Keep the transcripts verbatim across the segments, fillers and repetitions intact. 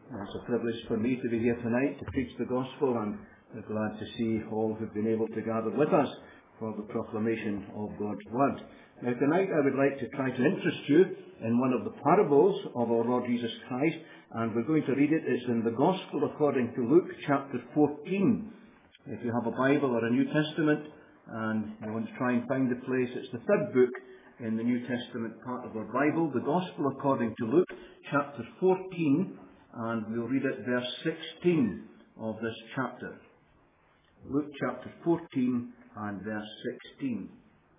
It's a privilege for me to be here tonight to preach the gospel, and I'm glad to see all who've been able to gather with us for the proclamation of God's word. Now tonight I would like to try to interest you in one of the parables of our Lord Jesus Christ, and we're going to read it. It's in the Gospel according to Luke chapter fourteen. If you have a Bible or a New Testament and you want to try and find the place, it's the third book in the New Testament part of our Bible, the Gospel according to Luke chapter fourteen, and we'll read it verse sixteen of this chapter. Luke chapter fourteen and verse sixteen.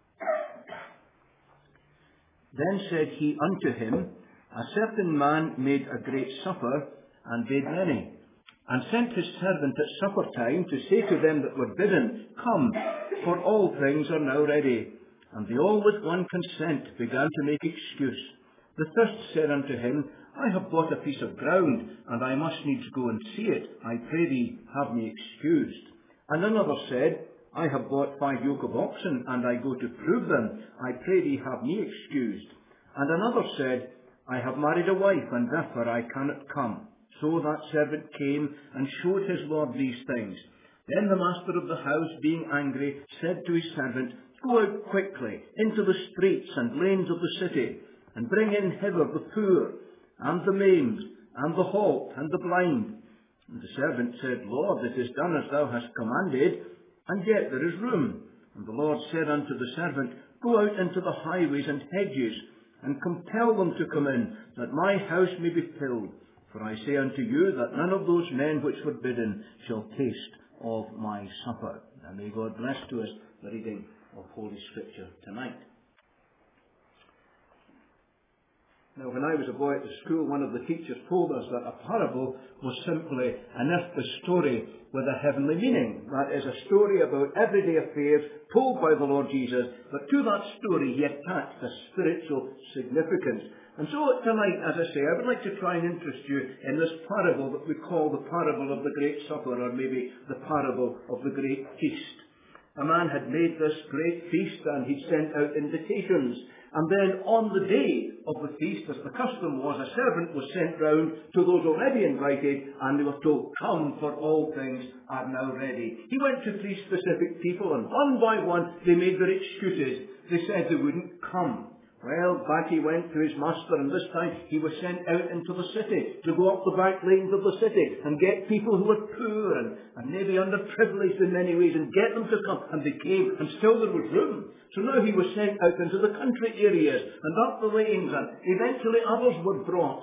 Then said he unto him, A certain man made a great supper, and bade many, and sent his servant at supper time to say to them that were bidden, Come, for all things are now ready. And they all with one consent began to make excuse. The first said unto him, I have bought a piece of ground, and I must needs go and see it. I pray thee, have me excused. And another said, I have bought five yoke of oxen, and I go to prove them. I pray thee, have me excused. And another said, I have married a wife, and therefore I cannot come. So that servant came and showed his lord these things. Then the master of the house, being angry, said to his servant, Go out quickly into the streets and lanes of the city, and bring in hither the poor, and the maimed, and the halt, and the blind. And the servant said, Lord, it is done as thou hast commanded, and yet there is room. And the Lord said unto the servant, Go out into the highways and hedges, and compel them to come in, that my house may be filled. For I say unto you, that none of those men which were bidden shall taste of my supper. And may God bless to us the reading of Holy Scripture tonight. Now, when I was a boy at the school, one of the teachers told us that a parable was simply an earthly story with a heavenly meaning. That is, a story about everyday affairs told by the Lord Jesus, but to that story he attached a spiritual significance. And so tonight, as I say, I would like to try and interest you in this parable that we call the parable of the Great Supper, or maybe the parable of the Great Feast. A man had made this great feast, and he sent out invitations. And then on the day of the feast, as the custom was, a servant was sent round to those already invited, and they were told, Come, for all things are now ready. He went to three specific people, and one by one they made their excuses. They said they wouldn't come. Well, back he went to his master, and this time he was sent out into the city to go up the back lanes of the city and get people who were poor and, and maybe underprivileged in many ways, and get them to come. And they came, and still there was room. So now he was sent out into the country areas and up the lanes, and eventually others were brought.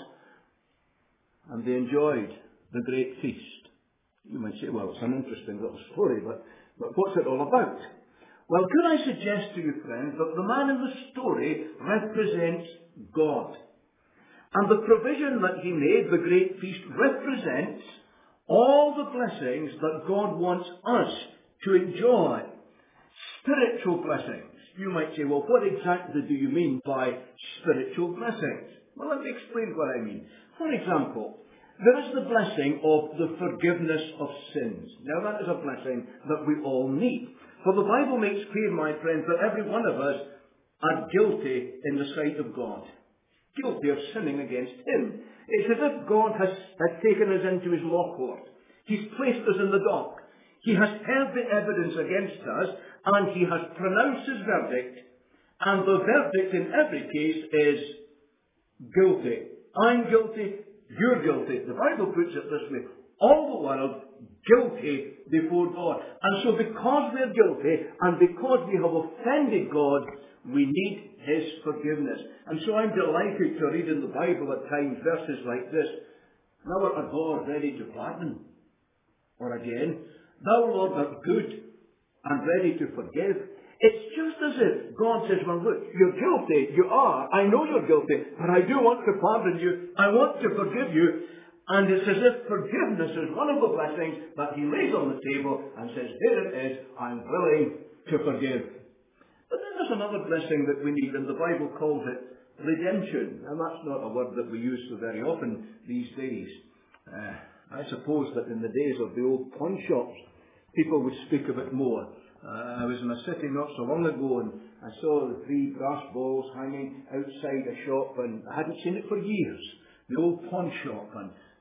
And they enjoyed the great feast. You might say, well, it's an interesting little story, but, but what's it all about? Well, could I suggest to you, friends, that the man in the story represents God. And the provision that he made, the great feast, represents all the blessings that God wants us to enjoy. Spiritual blessings. You might say, well, what exactly do you mean by spiritual blessings? Well, let me explain what I mean. For example, there is the blessing of the forgiveness of sins. Now, that is a blessing that we all need. For the Bible makes clear, my friends, that every one of us are guilty in the sight of God. Guilty of sinning against Him. It's as if God has, has taken us into His law court. He's placed us in the dock. He has heard the evidence against us, and He has pronounced His verdict. And the verdict in every case is guilty. I'm guilty, you're guilty. The Bible puts it this way. All the world guilty before God. And so because we're guilty, and because we have offended God, we need His forgiveness. And so I'm delighted to read in the Bible at times verses like this. Thou art a God ready to pardon. Or again, Thou, Lord, art good and ready to forgive. It's just as if God says, well, look, you're guilty. You are. I know you're guilty, but I do want to pardon you. I want to forgive you. And it's as if forgiveness is one of the blessings that He lays on the table and says, here it is, I'm willing to forgive. But then there's another blessing that we need, and the Bible calls it redemption. And that's not a word that we use so very often these days. Uh, I suppose that in the days of the old pawn shops, people would speak of it more. Uh, I was in a city not so long ago, and I saw the three brass balls hanging outside a shop, and I hadn't seen it for years. The old pawn shop, and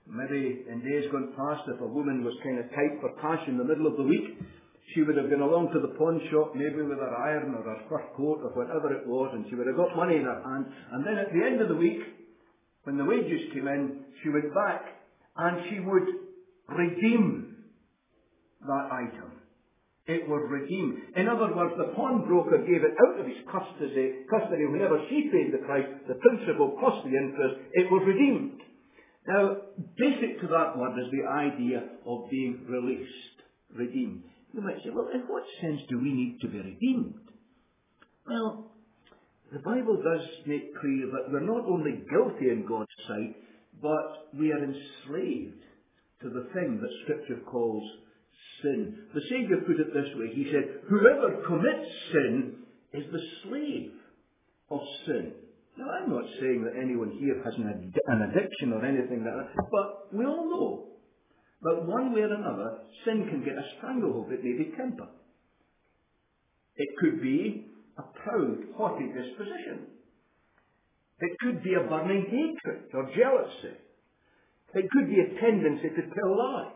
Maybe in days gone past, if a woman was kind of tight for cash in the middle of the week, she would have gone along to the pawn shop, maybe with her iron or her fur coat or whatever it was, and she would have got money in her hand. And then at the end of the week, when the wages came in, she went back and she would redeem that item. It was redeemed. In other words, the pawnbroker gave it out of his custody, custody whenever she paid the price, the principal plus the interest, it was redeemed. Now, basic to that word is the idea of being released, redeemed. You might say, well, in what sense do we need to be redeemed? Well, the Bible does make clear that we're not only guilty in God's sight, but we are enslaved to the thing that Scripture calls sin. The Saviour put it this way. He said, whoever commits sin is the slave of sin. Now, I'm not saying that anyone here has an, ad- an addiction or anything like that, but we all know that one way or another, sin can get a stranglehold. It may be temper. It could be a proud, haughty disposition. It could be a burning hatred or jealousy. It could be a tendency to tell lies.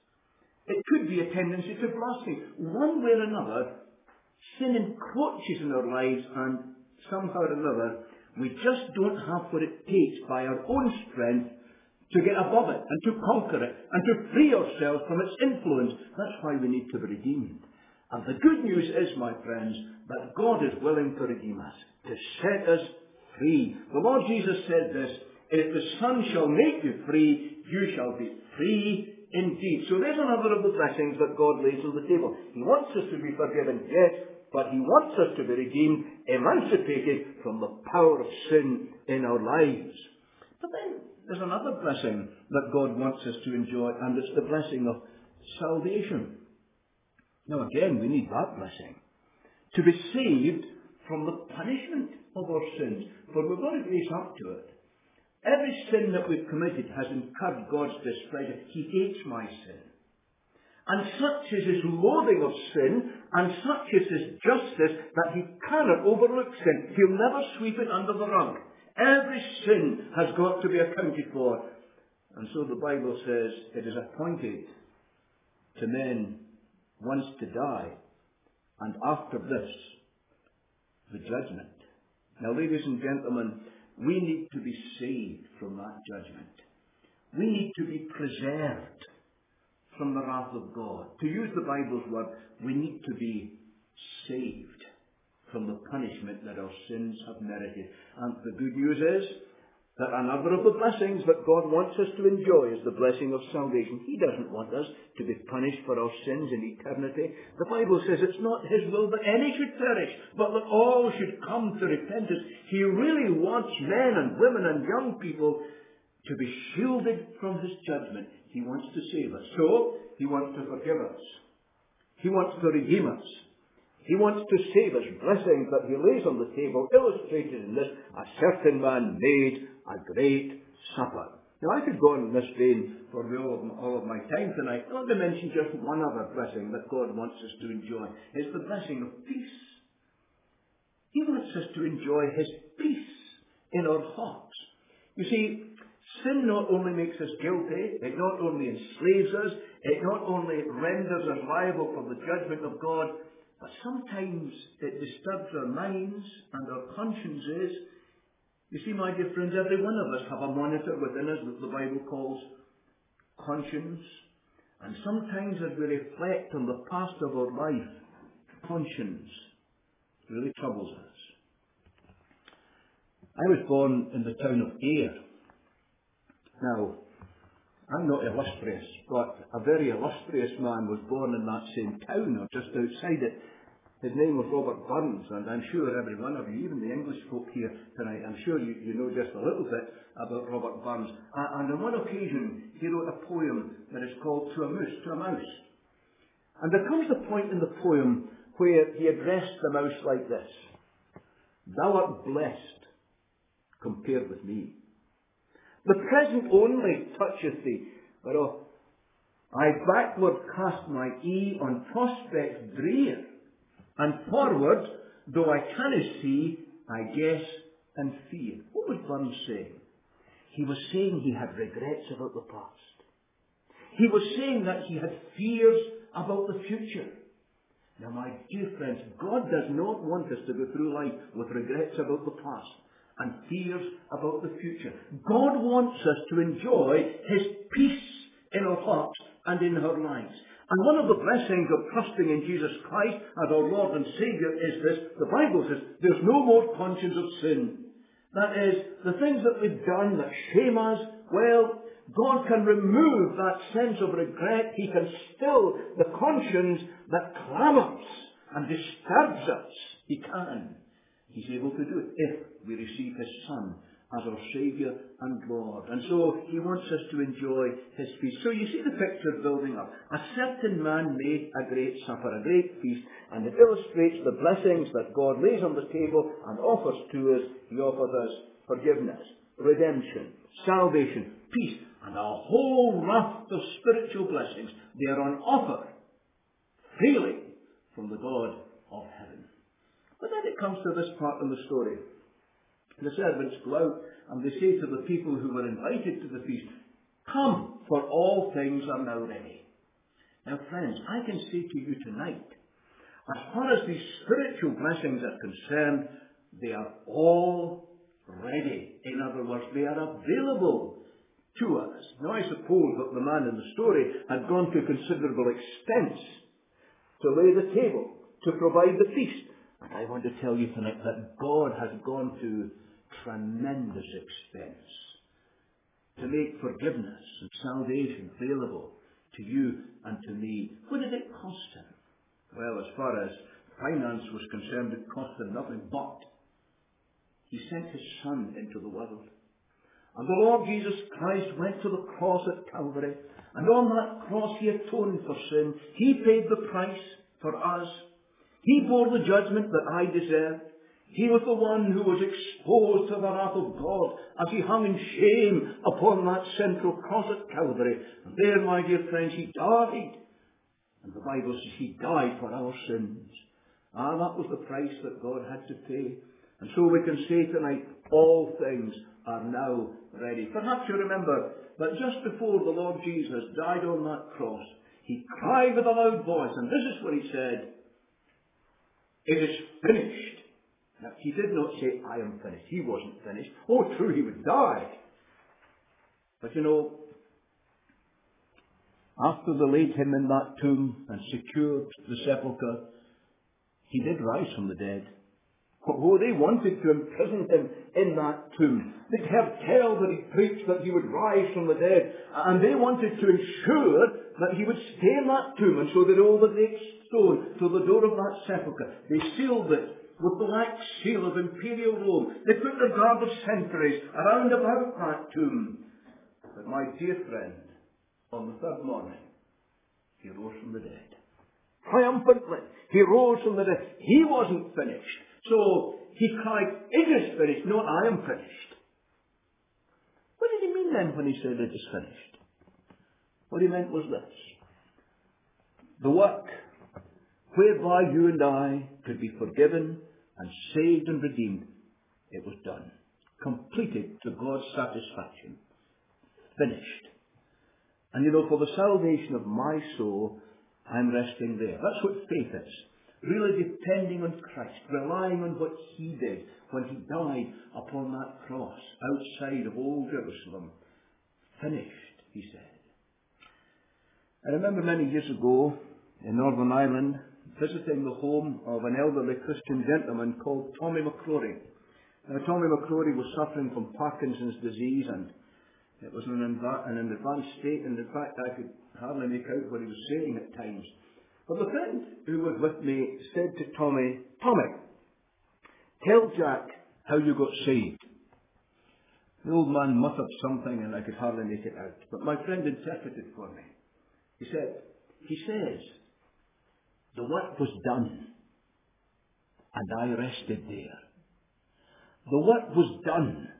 It could be a tendency to blaspheme. One way or another, sin encroaches in our lives, and somehow or another, we just don't have what it takes by our own strength to get above it and to conquer it and to free ourselves from its influence. That's why we need to be redeemed. And the good news is, my friends, that God is willing to redeem us, to set us free. The Lord Jesus said this, if the Son shall make you free, you shall be free indeed. So there's another of the blessings that God lays on the table. He wants us to be forgiven, yes, but He wants us to be redeemed, emancipated from the power of sin in our lives. But then there's another blessing that God wants us to enjoy, and it's the blessing of salvation. Now again, we need that blessing. To be saved from the punishment of our sins. For we've got to face up to it. Every sin that we've committed has incurred God's displeasure. He hates my sin. And such is His loathing of sin, and such is His justice, that He cannot overlook sin. He'll never sweep it under the rug. Every sin has got to be accounted for. And so the Bible says it is appointed to men once to die, and after this, the judgment. Now, ladies and gentlemen, we need to be saved from that judgment. We need to be preserved from the wrath of God. To use the Bible's word, we need to be saved from the punishment that our sins have merited. And the good news is that another of the blessings that God wants us to enjoy is the blessing of salvation. He doesn't want us to be punished for our sins in eternity. The Bible says it's not His will that any should perish, but that all should come to repentance. He really wants men and women and young people to be shielded from His judgment. He wants to save us. So, He wants to forgive us. He wants to redeem us. He wants to save us. Blessings that He lays on the table, illustrated in this, a certain man made a great supper. Now, I could go on in this vein for all of, all of my time tonight. I want to mention just one other blessing that God wants us to enjoy. It's the blessing of peace. He wants us to enjoy His peace in our hearts. You see, sin not only makes us guilty, it not only enslaves us, it not only renders us liable for the judgment of God, but sometimes it disturbs our minds and our consciences. You see, my dear friends, every one of us have a monitor within us that the Bible calls conscience. And sometimes as we reflect on the past of our life, conscience really troubles us. I was born in the town of Ayr. Now, I'm not illustrious, but a very illustrious man was born in that same town, or just outside it. His name was Robert Burns, and I'm sure every one of you, even the English folk here tonight, I'm sure you, you know just a little bit about Robert Burns. Uh, and on one occasion, he wrote a poem that is called To a Mouse, to a Mouse. And there comes a point in the poem where he addressed the mouse like this: Thou art blessed compared with me. The present only toucheth thee, but oh, I backward cast my ee on prospects drear, and forward, though I canna see, I guess and fear. What was Burns saying? he was saying he had regrets about the past. He was saying that he had fears about the future. Now, my dear friends, God does not want us to go through life with regrets about the past and fears about the future. God wants us to enjoy his peace in our hearts and in our lives. And one of the blessings of trusting in Jesus Christ as our Lord and Saviour is this. The Bible says there's no more conscience of sin. That is, the things that we've done that shame us, well, God can remove that sense of regret. He can still the conscience that clamours and disturbs us. He can. He's able to do it if we receive his Son as our Saviour and Lord. And so he wants us to enjoy his feast. So you see the picture building up. A certain man made a great supper, a great feast, and it illustrates the blessings that God lays on the table and offers to us. He offers us forgiveness, redemption, salvation, peace, and a whole raft of spiritual blessings. They are on offer freely from the God of heaven. But then it comes to this part in the story. The servants go out and they say to the people who were invited to the feast, "Come, for all things are now ready." Now, friends, I can say to you tonight, as far as these spiritual blessings are concerned, they are all ready. In other words, they are available to us. Now, I suppose that the man in the story had gone to considerable expense to lay the table, to provide the feast. And I want to tell you tonight that God has gone to tremendous expense to make forgiveness and salvation available to you and to me. What did it cost him? Well, as far as finance was concerned, it cost him nothing, but he sent his Son into the world. And the Lord Jesus Christ went to the cross at Calvary, and on that cross he atoned for sin. He paid the price for us. He bore the judgment that I deserved. He was the one who was exposed to the wrath of God as he hung in shame upon that central cross at Calvary. And there, my dear friends, he died. And the Bible says he died for our sins. Ah, that was the price that God had to pay. And so we can say tonight, all things are now ready. Perhaps you remember that just before the Lord Jesus died on that cross, he cried with a loud voice, and this is what he said, "It is finished." Now, he did not say, "I am finished." He wasn't finished. Oh, true, he would die. But you know, after they laid him in that tomb and secured the sepulchre, he did rise from the dead. Oh, they wanted to imprison him in that tomb. They'd heard tell that he preached that he would rise from the dead, and they wanted to ensure that he would stay in that tomb. And so they rolled the great stone to the door of that sepulchre. They sealed it with the wax seal of imperial Rome. They put their guard of sentries around about that tomb. But my dear friend, on the third morning, he rose from the dead. Triumphantly, he rose from the dead. He wasn't finished. So he cried, "It is finished," not "I am finished." What did he mean then when he said it is finished? What he meant was this. The work whereby you and I could be forgiven and saved and redeemed, it was done. Completed to God's satisfaction. Finished. And you know, for the salvation of my soul, I'm resting there. That's what faith is. Really depending on Christ, relying on what he did when he died upon that cross outside of old Jerusalem. Finished, he said. I remember many years ago in Northern Ireland visiting the home of an elderly Christian gentleman called Tommy McCrory. Now, Tommy McCrory was suffering from Parkinson's disease, and it was in an, in an advanced state, and in fact I could hardly make out what he was saying at times. But the friend who was with me said to Tommy, "Tommy, tell Jack how you got saved." The old man muttered something and I could hardly make it out. But my friend interpreted for me. He said, he says, "The work was done and I rested there." The work was done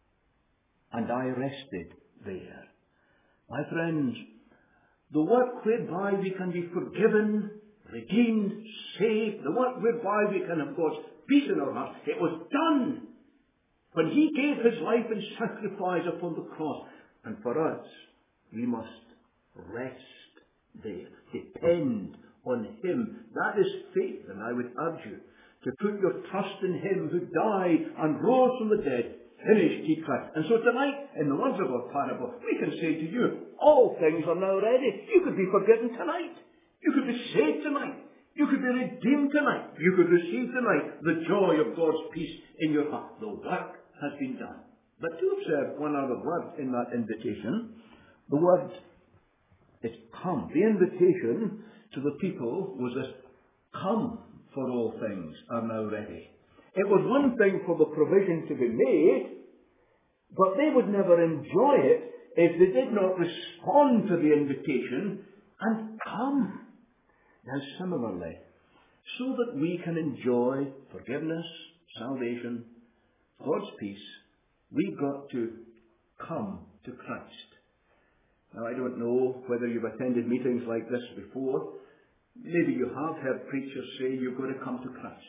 and I rested there. My friends, the work whereby we can be forgiven, redeemed, saved, the work whereby we can have God's peace in our hearts, it was done. when he gave his life in sacrifice upon the cross. And for us, we must rest there, depend on him. That is faith, and I would urge you to put your trust in him who died and rose from the dead. Finished, he cried. And so tonight, in the words of our parable, we can say to you, all things are now ready. You could be forgiven tonight. You could be saved tonight. You could be redeemed tonight. You could receive tonight the joy of God's peace in your heart. The work has been done. But to observe one other word in that invitation, the word is come. The invitation to the people was this: come, for all things are now ready. It was one thing for the provision to be made, but they would never enjoy it if they did not respond to the invitation and come. Now similarly, so that we can enjoy forgiveness, salvation, God's peace, we've got to come to Christ. Now I don't know whether you've attended meetings like this before. Maybe you have heard preachers say you've got to come to Christ.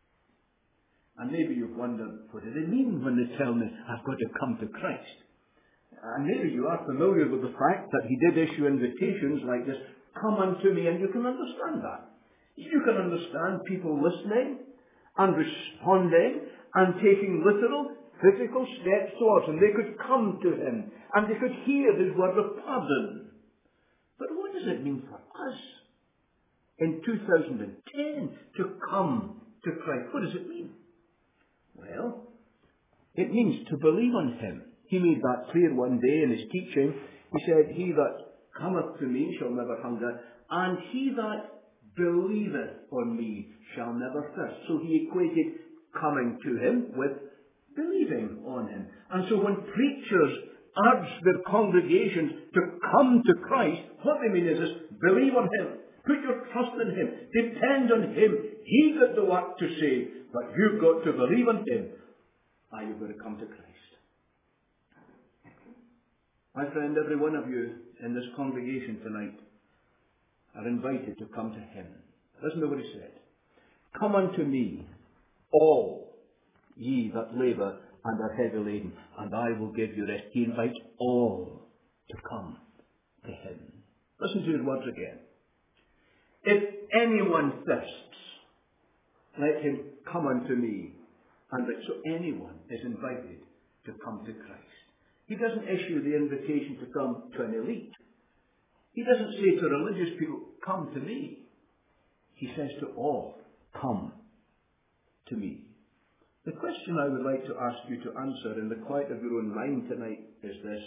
And maybe you've wondered, what do they mean when they tell me I've got to come to Christ? And maybe you are familiar with the fact that he did issue invitations like this, come unto me, and you can understand that. You can understand people listening and responding and taking literal, physical steps towards him. They could come to him and they could hear his word of pardon. But what does it mean for us in two thousand ten to come to Christ? What does it mean? Well, it means to believe on him. He made that clear one day in his teaching. He said, he that cometh to me shall never hunger, and he that believeth on me shall never thirst. So he equated coming to him with believing on him. And so when preachers urge their congregations to come to Christ, what they mean is this: believe on him. Put your trust in him. Depend on him. He got the work to save, but you've got to believe on him. And you've got to come to Christ. My friend, every one of you in this congregation tonight are invited to come to him. Listen to what he said. Come unto me, all ye that labour and are heavy laden, and I will give you rest. He invites all to come to him. Listen to his words again. If anyone thirsts, let him come unto me. And so anyone is invited to come to Christ. He doesn't issue the invitation to come to an elite. He doesn't say to religious people, come to me. He says to all, come to me. The question I would like to ask you to answer in the quiet of your own mind tonight is this: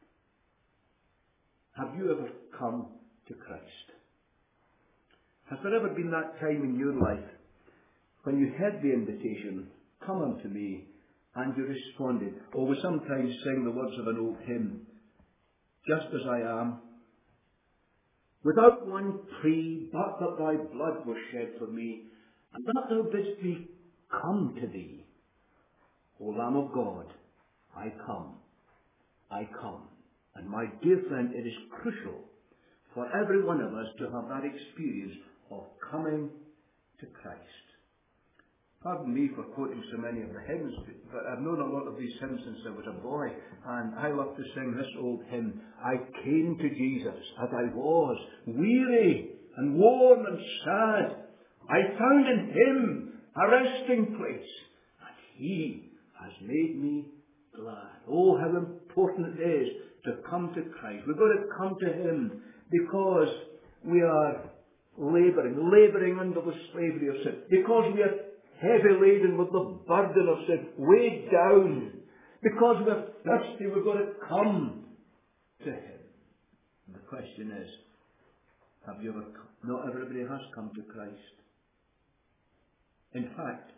have you ever come to Christ? Has there ever been that time in your life when you heard the invitation, come unto me, and you responded? Or we sometimes sing the words of an old hymn, just as I am, without one plea, but that thy blood was shed for me, and that thou bidst me come to thee. O Lamb of God, I come, I come. And my dear friend, it is crucial for every one of us to have that experience of coming to Christ. Pardon me for quoting so many of the hymns, but I've known a lot of these hymns since I was a boy, and I love to sing this old hymn. I came to Jesus as I was, weary and worn and sad. I found in him a resting place, and he has made me glad. Oh, how important it is to come to Christ. We've got to come to him because we are labouring, labouring under the slavery of sin, because we are heavy laden with the burden of sin, weighed down. Because we're thirsty, we've got to come to him. And the question is, have you ever come? Not everybody has come to Christ. In fact,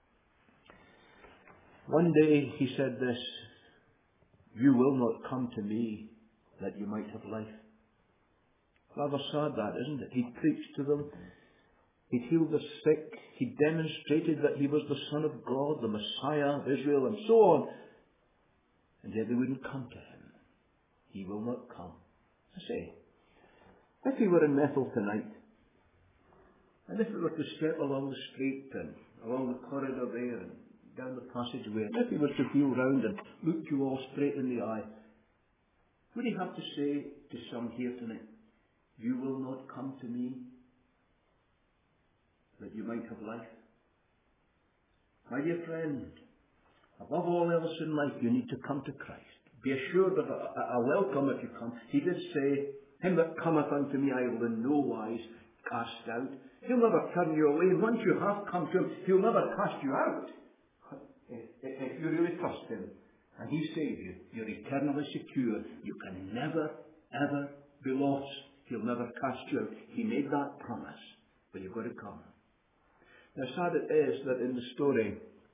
one day he said this: you will not come to me that you might have life. Rather sad that, isn't it? He preached to them. He healed the sick. He demonstrated that he was the Son of God, the Messiah of Israel, and so on. And yet they wouldn't come to him. He will not come. I say, if he were in Bethel tonight, and if we were to step along the street and along the corridor there, and down the passageway, and if he was to wheel round and look you all straight in the eye, would he have to say to some here tonight, you will not come to me that you might have life? My dear friend, above all else in life, you need to come to Christ. Be assured of a, a, a welcome if you come. He did say, him that cometh unto me I will in no wise cast out. He'll never turn you away. And once you have come to him, he'll never cast you out. If, if you really trust him and he saved you, you're eternally secure. You can never, ever be lost. He'll never cast you out. He made that promise, but you've got to come. Now, sad it is that in the story,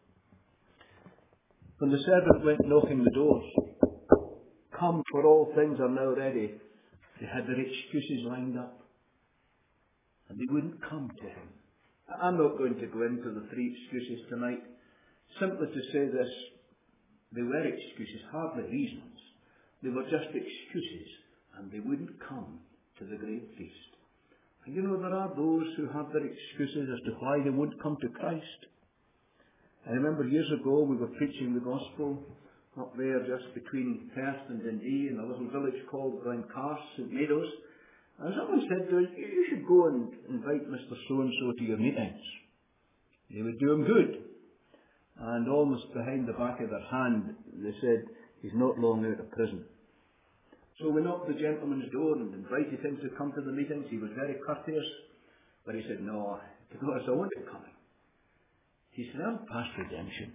when the servant went knocking the doors, come, for all things are now ready, they had their excuses lined up. And they wouldn't come to him. I'm not going to go into the three excuses tonight. Simply to say this, they were excuses, hardly reasons. They were just excuses, and they wouldn't come to the great feast. And you know, there are those who have their excuses as to why they won't come to Christ. I remember years ago we were preaching the gospel up there just between Perth and Dundee in a little village called Glencarse, St Meadows. And someone said to us, you should go and invite Mister So-and-so to your meetings. They would do him good. And almost behind the back of their hand, they said, he's not long out of prison. So we knocked the gentleman's door and invited him to come to the meetings. He was very courteous, but he said, no, to be honest, I want to come. He said, I'm past redemption.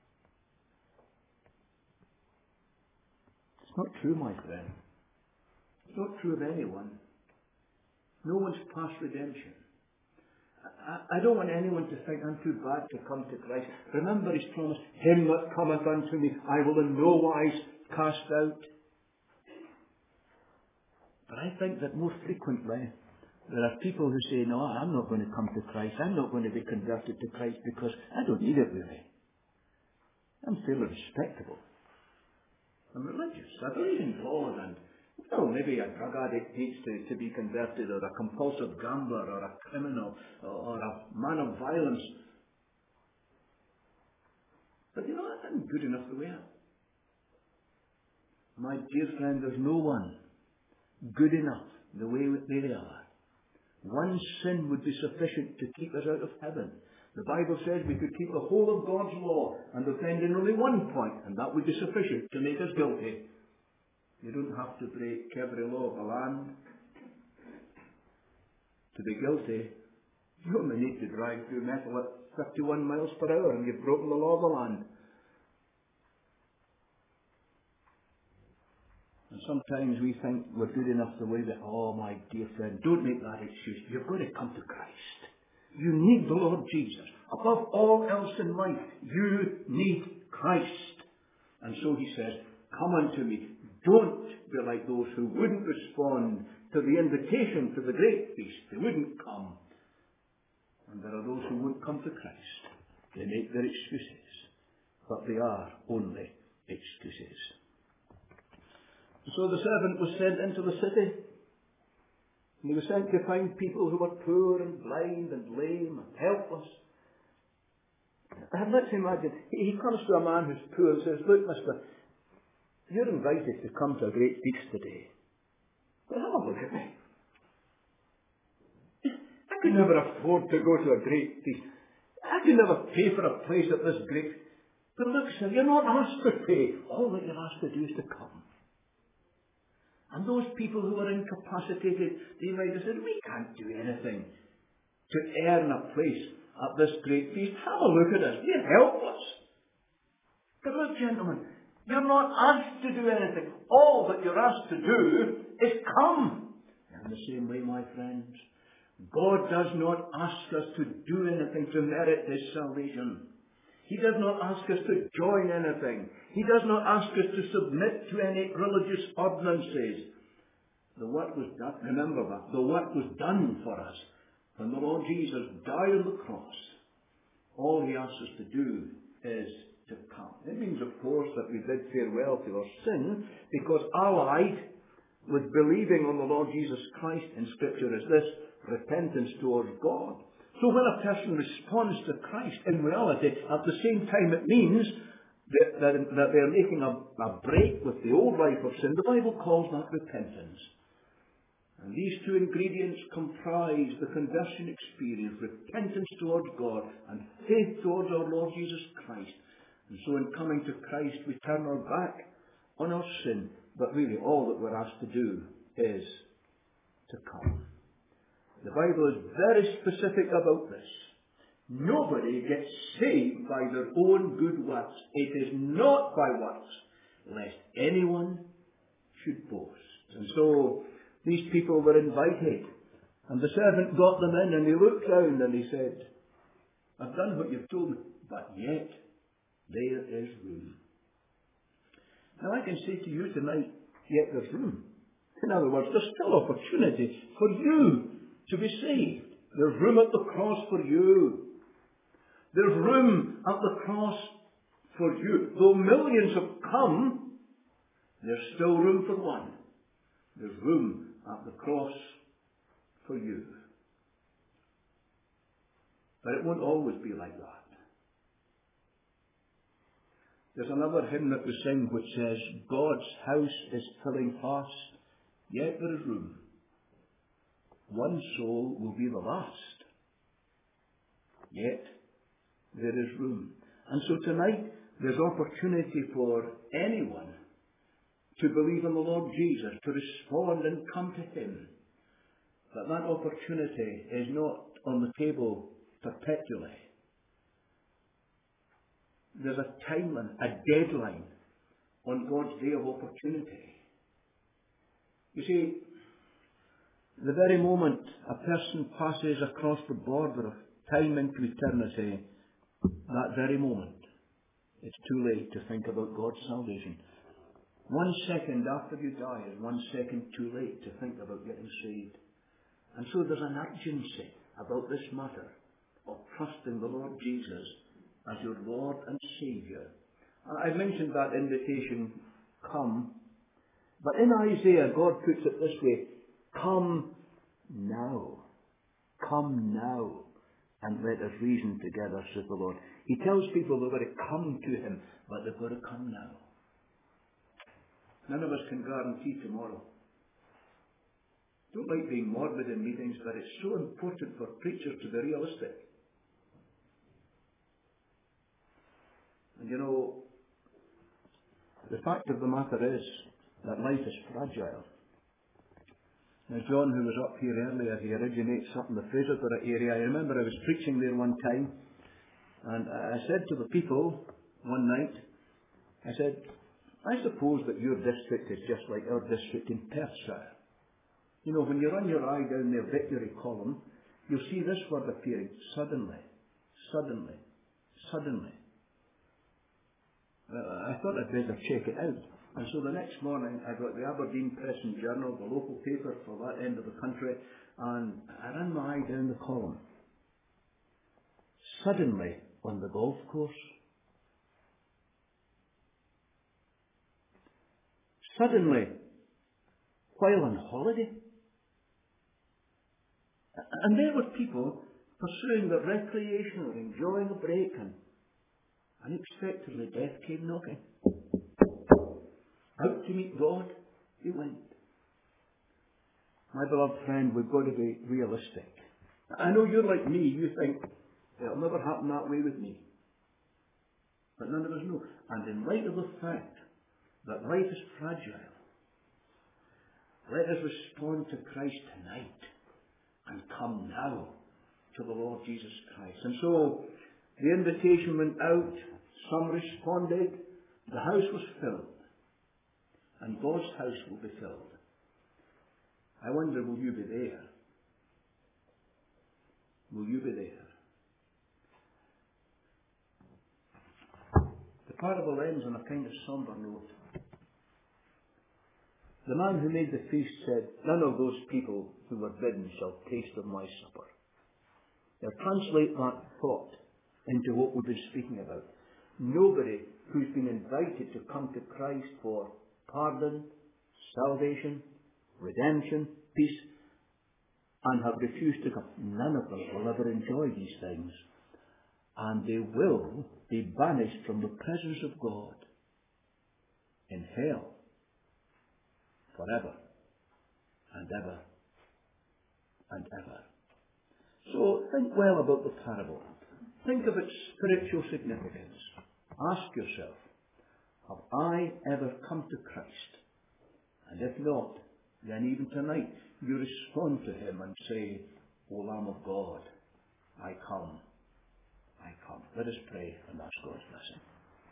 It's not true, my friend. It's not true of anyone. No one's past redemption. I, I don't want anyone to think I'm too bad to come to Christ. Remember his promise, him that cometh unto me, I will in no wise cast out. But I think that more frequently, there are people who say, no, I'm not going to come to Christ. I'm not going to be converted to Christ because I don't need it really. I'm fairly respectable. I'm religious. I believe in God, and well, maybe a drug addict needs to, to be converted, or a compulsive gambler, or a criminal, or, or a man of violence. But you know, that isn't good enough the way out. My dear friend, there's no one good enough the way they are. One sin would be sufficient to keep us out of heaven. The Bible says we could keep the whole of God's law and offend in only one point, and that would be sufficient to make us guilty. You don't have to break every law of the land to be guilty. You only need to drive through metal at fifty-one miles per hour and you've broken the law of the land. And sometimes we think we're good enough the way that, oh my dear friend, don't make that excuse. You've got to come to Christ. You need the Lord Jesus. Above all else in life, you need Christ. And so he says, come unto me. Don't be like those who wouldn't respond to the invitation to the great feast. They wouldn't come. And there are those who won't come to Christ. They make their excuses. But they are only excuses. So the servant was sent into the city. And he was sent to find people who were poor and blind and lame and helpless. And let's imagine, he comes to a man who's poor and says, look, mister, you're invited to come to a great feast today. But have a look at me. I could never afford to go to a great feast. I could never pay for a place at this great. But look, sir, you're not asked to pay. All that you're asked to do is to come. And those people who are incapacitated, they might have said, we can't do anything to earn a place at this great feast. Have a look at us. We're helpless. But look, gentlemen, you're not asked to do anything. All that you're asked to do is come. In the same way, my friends, God does not ask us to do anything to merit His salvation. He does not ask us to join anything. He does not ask us to submit to any religious ordinances. The work was done, remember that, the work was done for us when the Lord Jesus died on the cross. All He asks us to do is to come. It means, of course, that we bid farewell to our sin, because allied with believing on the Lord Jesus Christ in Scripture is this, repentance towards God. So when a person responds to Christ, in reality, at the same time it means that, that, that they're making a, a break with the old life of sin. The Bible calls that repentance. And these two ingredients comprise the conversion experience, repentance towards God and faith towards our Lord Jesus Christ. And so in coming to Christ, we turn our back on our sin, but really all that we're asked to do is to come. The Bible is very specific about this. Nobody gets saved by their own good works. It is not by works, lest anyone should boast. And so these people were invited, and the servant got them in, and he looked round and he said, I've done what you've told me, but yet there is room. Now I can say to you tonight, yet there's room. In other words, there's still opportunity for you to be saved. There's room at the cross for you. There's room at the cross for you. Though millions have come, there's still room for one. There's room at the cross for you. But it won't always be like that. There's another hymn that we sing which says, God's house is filling fast, yet there is room. One soul will be the last, yet there is room. And so tonight there's opportunity for anyone to believe in the Lord Jesus, to respond and come to Him. But that opportunity is not on the table perpetually. There's a timeline, a deadline on God's day of opportunity. You see, the very moment a person passes across the border of time into eternity, that very moment, it's too late to think about God's salvation. One second after you die is one second too late to think about getting saved. And so there's an urgency about this matter of trusting the Lord Jesus as your Lord and Saviour. I mentioned that invitation, come. But in Isaiah, God puts it this way, come now. Come now, and let us reason together, says the Lord. He tells people they've got to come to Him, but they've got to come now. None of us can guarantee tomorrow. Don't like being morbid in meetings, but it's so important for preachers to be realistic. And you know, the fact of the matter is that life is fragile. Now, John, who was up here earlier, he originates up in the Fraserburgh area. I remember I was preaching there one time, and I said to the people one night, I said, I suppose that your district is just like our district in Perthshire. You know, when you run your eye down their victory column, you'll see this word appearing, suddenly, suddenly, suddenly. Uh, I thought I'd better check it out. And so the next morning I got the Aberdeen Press and Journal, the local paper for that end of the country, and I ran my eye down the column. Suddenly on the golf course. Suddenly while on holiday. And there were people pursuing their recreation or enjoying a break, and unexpectedly death came knocking. Out to meet God, he went. My beloved friend, we've got to be realistic. I know you're like me, you think, it'll never happen that way with me. But none of us know. And in light of the fact that life is fragile, let us respond to Christ tonight and come now to the Lord Jesus Christ. And so the invitation went out, some responded, the house was filled, and God's house will be filled. I wonder, will you be there? Will you be there? The parable ends on a kind of somber note. The man who made the feast said, none of those people who were bidden shall taste of my supper. Now translate that thought into what we've been speaking about. Nobody who's been invited to come to Christ for pardon, salvation, redemption, peace, and have refused to come. None of them will ever enjoy these things. And they will be banished from the presence of God in hell forever and ever and ever. So think well about the parable. Think of its spiritual significance. Ask yourself, have I ever come to Christ? And if not, then even tonight you respond to him and say, O Lamb of God, I come, I come. Let us pray and ask God's blessing.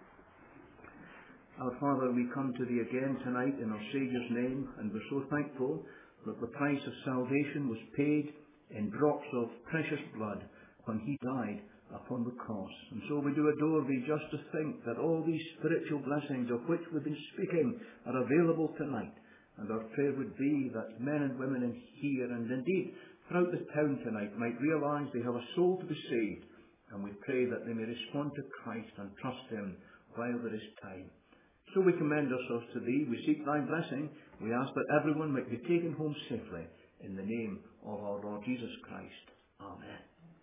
Our Father, we come to thee again tonight in our Saviour's name, and we're so thankful that the price of salvation was paid in drops of precious blood when he died upon the cross. And so we do adore thee just to think that all these spiritual blessings of which we've been speaking are available tonight. And our prayer would be that men and women in here and indeed throughout the town tonight might realise they have a soul to be saved. And we pray that they may respond to Christ and trust him while there is time. So we commend ourselves to thee. We seek thy blessing. We ask that everyone might be taken home safely in the name of our Lord Jesus Christ. Amen.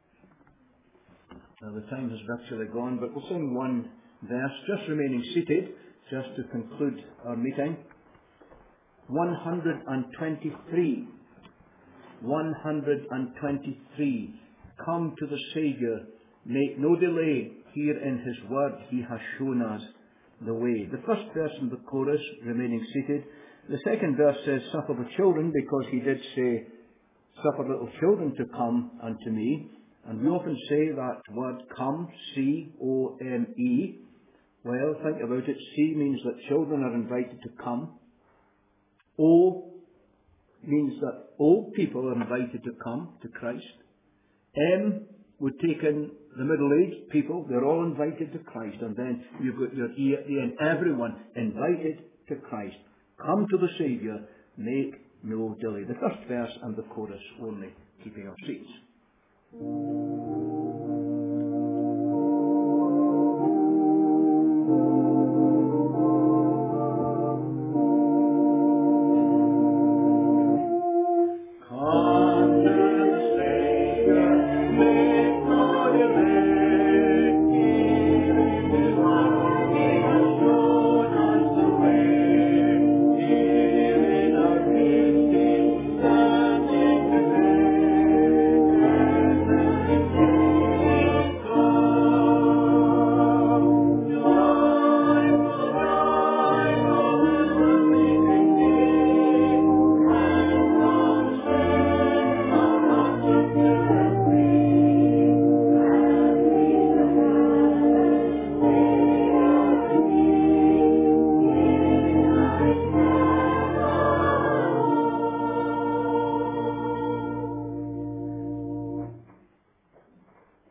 Now the time has virtually gone, but we'll sing one verse, just remaining seated, just to conclude our meeting. one hundred twenty-three. one hundred twenty-three. Come to the Saviour, make no delay. Here in his word he has shown us the way. The first verse in the chorus, remaining seated. The second verse says, suffer the children, because he did say, suffer little children to come unto me. And we often say that word come, C O M E. Well, think about it. C means that children are invited to come. O means that old people are invited to come to Christ. M would take in the middle-aged people. They're all invited to Christ. And then you've got your E at the end. Everyone invited to Christ. Come to the Saviour. Make no delay. The first verse and the chorus only, keeping our seats.